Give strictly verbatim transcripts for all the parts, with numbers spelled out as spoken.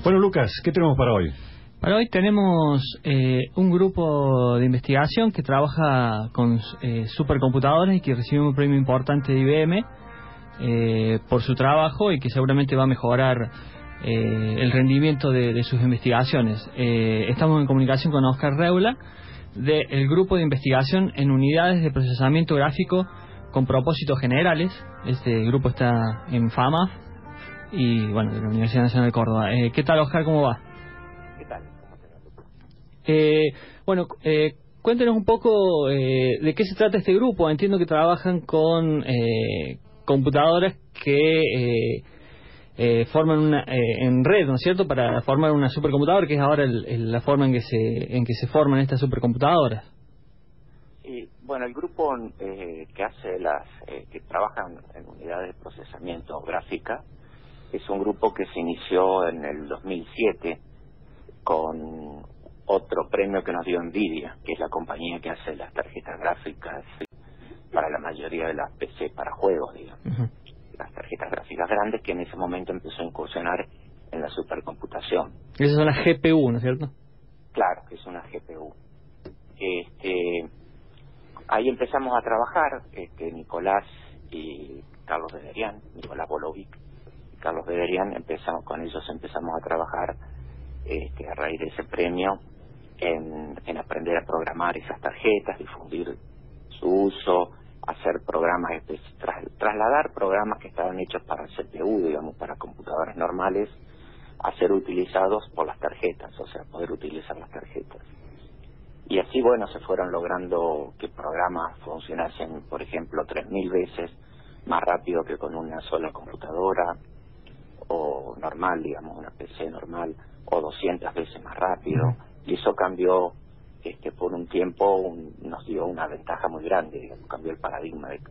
Bueno, Lucas, ¿qué tenemos para hoy? Para hoy tenemos eh, un grupo de investigación que trabaja con eh, supercomputadoras y que recibe un premio importante de I B M eh, por su trabajo y que seguramente va a mejorar eh, el rendimiento de, de sus investigaciones. Eh, estamos en comunicación con Oscar Reula del grupo de investigación en unidades de procesamiento gráfico con propósitos generales. Este grupo está en FAMA y bueno, de la Universidad Nacional de Córdoba. Eh, ¿Qué tal, Oscar? ¿Cómo va? ¿Qué tal? ¿Cómo te va? Eh, bueno, eh, cuéntenos un poco eh, de qué se trata este grupo. Entiendo que trabajan con eh, computadoras que eh, eh, forman una eh, en red, ¿no es cierto?, para formar una supercomputadora, que es ahora el, el, la forma en que se en que se forman estas supercomputadoras. Y bueno, el grupo eh, que hace las eh, que trabajan en unidades de procesamiento gráfica es un grupo que se inició en el dos mil siete con otro premio que nos dio Nvidia, que es la compañía que hace las tarjetas gráficas para la mayoría de las P C para juegos, digamos. Uh-huh. Las tarjetas gráficas grandes, que en ese momento empezó a incursionar en la supercomputación. Esas son las G P U, ¿no es cierto? Claro, que es una G P U. Este, ahí empezamos a trabajar, este, Nicolás y Carlos Bederian, Nicolás Bolovic y Carlos Bederian, empezamos, con ellos empezamos a trabajar este, a raíz de ese premio en, en aprender a programar esas tarjetas, difundir su uso, hacer programas, tras, trasladar programas que estaban hechos para C P U, digamos, para computadoras normales, a ser utilizados por las tarjetas, o sea, poder utilizar las tarjetas. Y así, bueno, se fueron logrando que programas funcionasen, por ejemplo, tres mil veces más rápido que con una sola computadora, o normal, digamos, una P C normal, o doscientas veces más rápido. Y eso cambió, este, por un tiempo, un, nos dio una ventaja muy grande, digamos, cambió el paradigma de,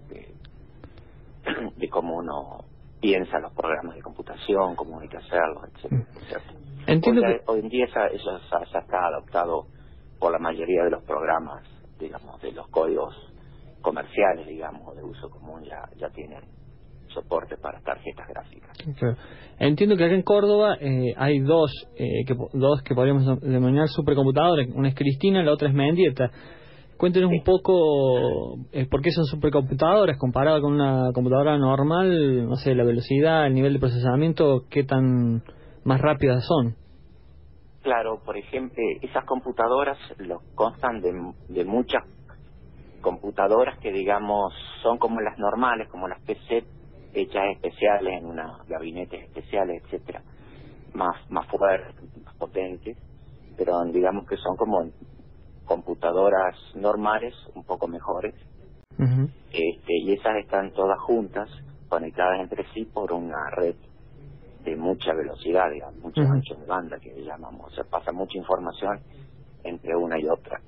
de, de cómo uno piensa los programas de computación, cómo hay que hacerlos, etcétera, etcétera. Entiendo hoy, que... hoy en día eso, eso ya, ya está adoptado por la mayoría de los programas, digamos, de los códigos comerciales, digamos, de uso común, ya, ya tienen soporte para tarjetas gráficas. Claro. Entiendo que acá en Córdoba eh, hay dos, eh, que, dos que podríamos denominar supercomputadoras. Una es Cristina, la otra es Mendieta. Cuéntenos sí. un poco eh, por qué son supercomputadoras comparado con una computadora normal, no sé, la velocidad, el nivel de procesamiento, qué tan más rápidas son. Claro, por ejemplo, esas computadoras lo constan de, de muchas computadoras que, digamos, son como las normales, como las P C hechas especiales en unos gabinetes especiales, etcétera, más más fuertes, más potentes, pero digamos que son como computadoras normales, un poco mejores. Uh-huh. Este, y esas están todas juntas, conectadas entre sí por una red de mucha velocidad, digamos, muchos uh-huh. anchos de banda que le llamamos, o sea, pasa mucha información entre una y otra.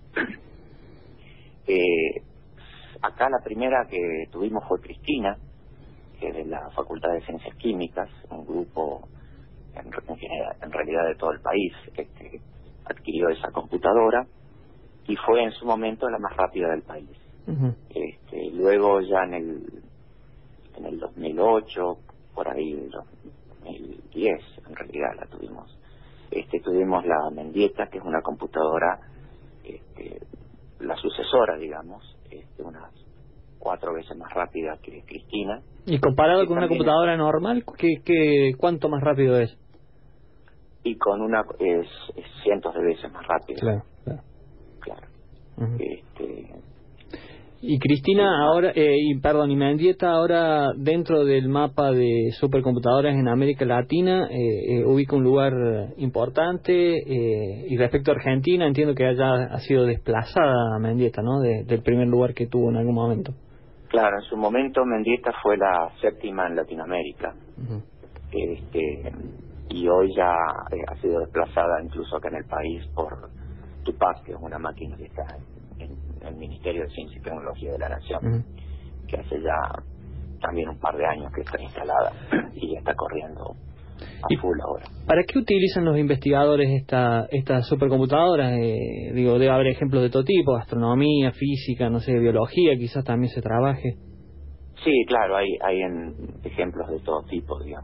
eh, acá la primera que tuvimos fue Cristina, que es de la Facultad de Ciencias Químicas, un grupo en, en, en realidad de todo el país, este, adquirió esa computadora y fue en su momento la más rápida del país. Uh-huh. Este, luego ya en el en el dos mil ocho, por ahí el dos mil diez en realidad la tuvimos. Este, tuvimos la Mendieta, que es una computadora, este, la sucesora, digamos, este, unas cuatro veces más rápida que Cristina. ¿Y comparado con una computadora es... normal, ¿qué, qué, cuánto más rápido es? Y con una es, es cientos de veces más rápido. Claro, claro. Claro. Uh-huh. Este, y Cristina sí, ahora, eh, y perdón, y Mendieta ahora dentro del mapa de supercomputadoras en América Latina eh, eh, ubica un lugar importante eh, y respecto a Argentina entiendo que haya ha sido desplazada Mendieta, ¿no? De, del primer lugar que tuvo en algún momento. Claro, en su momento Mendieta fue la séptima en Latinoamérica. Uh-huh. Este, y hoy ya eh, ha sido desplazada incluso acá en el país por Tupac, que es una máquina que está en, en el Ministerio de Ciencia y Tecnología de la Nación, uh-huh. que hace ya también un par de años que está instalada y ya está corriendo a full ahora. ¿Para qué utilizan los investigadores esta estas supercomputadoras? Eh, digo, debe haber ejemplos de todo tipo, astronomía, física, no sé, biología, quizás también se trabaje. Sí, claro, hay hay en ejemplos de todo tipo, digamos.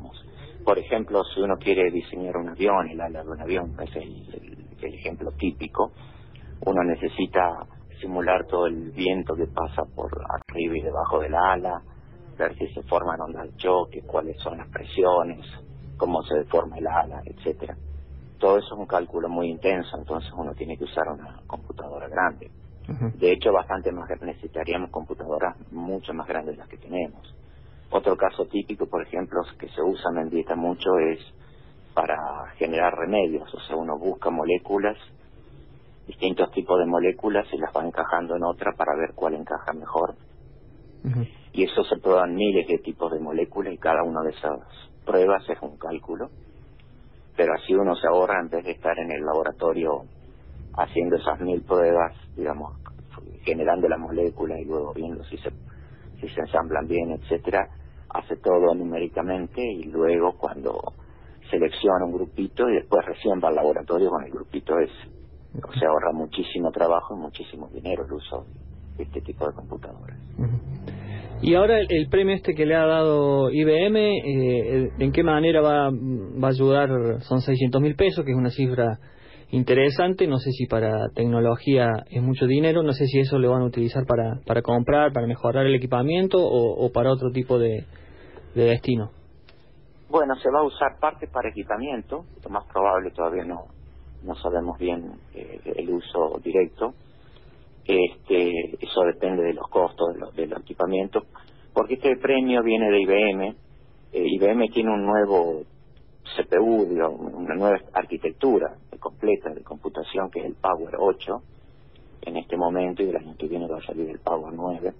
Por ejemplo, si uno quiere diseñar un avión, el ala de un avión, es el, el, el ejemplo típico, uno necesita simular todo el viento que pasa por arriba y debajo del ala, ver si se forman ondas de choque, cuáles son las presiones, cómo se deforma el ala, etcétera. Todo eso es un cálculo muy intenso, entonces uno tiene que usar una computadora grande. Uh-huh. De hecho, bastante más necesitaríamos computadoras mucho más grandes de las que tenemos. Otro caso típico, por ejemplo, que se usa en Mendieta mucho es para generar remedios. O sea, uno busca moléculas, distintos tipos de moléculas, y las va encajando en otra para ver cuál encaja mejor. Uh-huh. Y eso se prueban miles de tipos de moléculas y cada una de esas pruebas es un cálculo. Pero así uno se ahorra, en vez de estar en el laboratorio haciendo esas mil pruebas, digamos, generando la molécula y luego viendo si se si se ensamblan bien, etcétera, hace todo numéricamente y luego cuando selecciona un grupito y después recién va al laboratorio con el grupito ese. O sea, ahorra muchísimo trabajo y muchísimo dinero el uso de este tipo de computadoras. Y ahora el, el premio este que le ha dado I B M, eh, ¿en qué manera va, va a ayudar? Son seiscientos mil pesos, que es una cifra interesante. No sé si para tecnología es mucho dinero, no sé si eso lo van a utilizar para para comprar, para mejorar el equipamiento o, o para otro tipo de, de destino. Bueno, se va a usar parte para equipamiento, lo más probable, todavía no no sabemos bien eh, el uso directo. Este, eso depende de los costos de los, de los equipamientos, porque este premio viene de I B M. eh, I B M tiene un nuevo C P U, digamos, una nueva arquitectura completa de computación, que es el Power ocho en este momento, y el año que viene va a salir el Power nueve,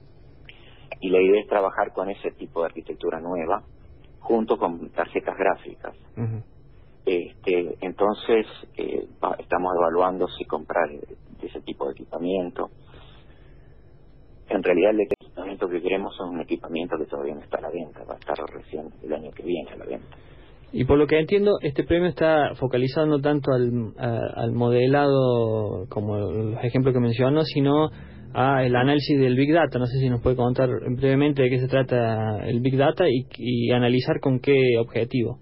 y la idea es trabajar con ese tipo de arquitectura nueva junto con tarjetas gráficas. Uh-huh. este entonces eh, va, estamos evaluando si comprar ese tipo de equipamiento. En realidad el equipamiento que queremos es un equipamiento que todavía no está a la venta, va a estar recién el año que viene a la venta. Y por lo que entiendo, este premio está focalizado no tanto al, a, al modelado, como los ejemplos que mencionó, sino al análisis del Big Data. No sé si nos puede contar brevemente de qué se trata el Big Data y, y analizar con qué objetivo.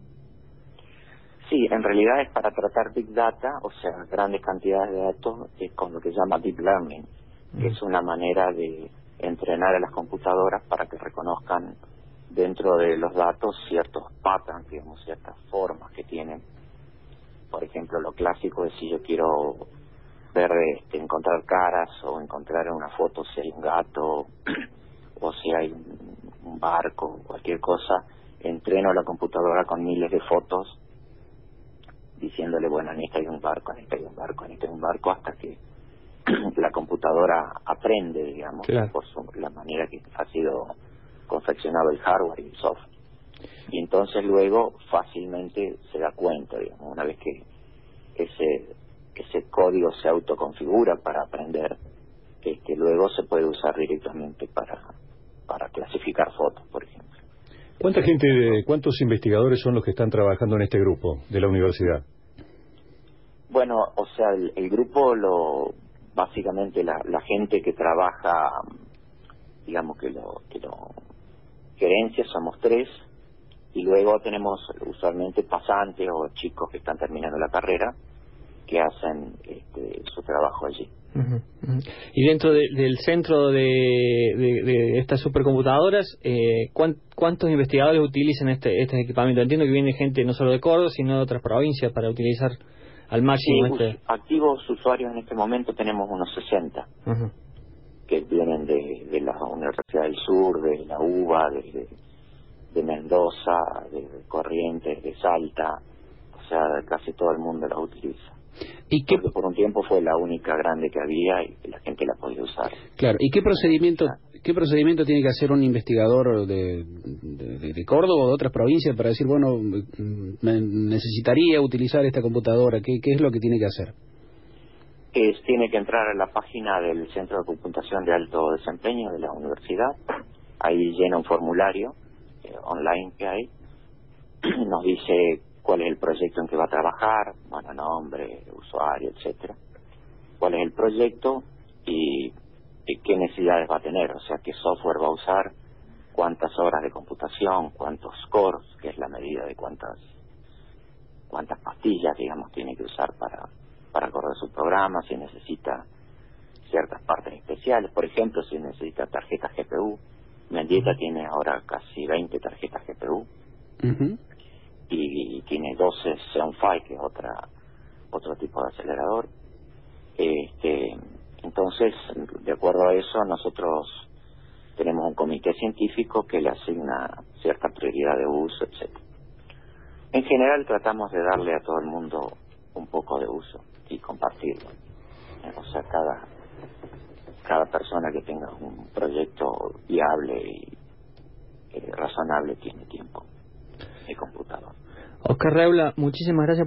Sí, en realidad es para tratar Big Data, o sea, grandes cantidades de datos, es con lo que se llama Deep Learning, que mm. es una manera de entrenar a las computadoras para que reconozcan dentro de los datos ciertos patterns, digamos, ciertas formas que tienen. Por ejemplo, lo clásico es si yo quiero ver, este, encontrar caras o encontrar en una foto si hay un gato o si hay un, un barco, cualquier cosa, entreno a la computadora con miles de fotos diciéndole, bueno, en esta hay un barco, en esta hay un barco, en esta hay un barco, hasta que la computadora aprende, digamos, claro, por su, la manera que ha sido confeccionado el hardware y el software. Y entonces luego fácilmente se da cuenta, digamos, una vez que ese ese código se autoconfigura para aprender, que, que luego se puede usar directamente para para clasificar fotos, por ejemplo. ¿Cuánta gente, cuántos investigadores son los que están trabajando en este grupo de la universidad? Bueno, o sea, el, el grupo, lo básicamente la, la gente que trabaja, digamos que lo, que lo gerencia, somos tres, y luego tenemos usualmente pasantes o chicos que están terminando la carrera que hacen este, su trabajo allí. Uh-huh, uh-huh. Y dentro de, del centro de, de, de estas supercomputadoras, eh, ¿cuán, ¿cuántos investigadores utilizan este, este equipamiento? Entiendo que viene gente no solo de Córdoba, sino de otras provincias para utilizar al máximo. Sí, este... activos usuarios en este momento tenemos unos sesenta, uh-huh, que vienen de, de la Universidad del Sur, de la UBA, de, de, de Mendoza, de Corrientes, de Salta, o sea, casi todo el mundo la utiliza. ¿Y qué? Porque por un tiempo fue la única grande que había y que la gente la podía usar. Claro, ¿y qué procedimiento qué procedimiento tiene que hacer un investigador de, de, de Córdoba o de otras provincias para decir, bueno, necesitaría utilizar esta computadora? ¿Qué, qué es lo que tiene que hacer? Es, tiene que entrar a la página del Centro de Computación de Alto Desempeño de la universidad, ahí llena un formulario eh, online que hay, nos dice cuál es el proyecto en que va a trabajar, bueno, nombre, usuario, etcétera, cuál es el proyecto y, y qué necesidades va a tener, o sea, qué software va a usar, cuántas horas de computación, cuántos cores, que es la medida de cuántas cuántas pastillas, digamos, tiene que usar para, para correr su programa, si necesita ciertas partes especiales. Por ejemplo, si necesita tarjetas G P U. Mendieta tiene ahora casi veinte tarjetas G P U. Uh-huh. y, y tiene doce Xeon cinco, que es otra otro tipo de acelerador. Este, entonces, de acuerdo a eso, nosotros tenemos un comité científico que le asigna cierta prioridad de uso, etcétera. En general tratamos de darle a todo el mundo un poco de uso y compartirlo. O sea, cada cada persona que tenga un proyecto viable y eh, razonable tiene tiempo de computador. Oscar Reula, muchísimas gracias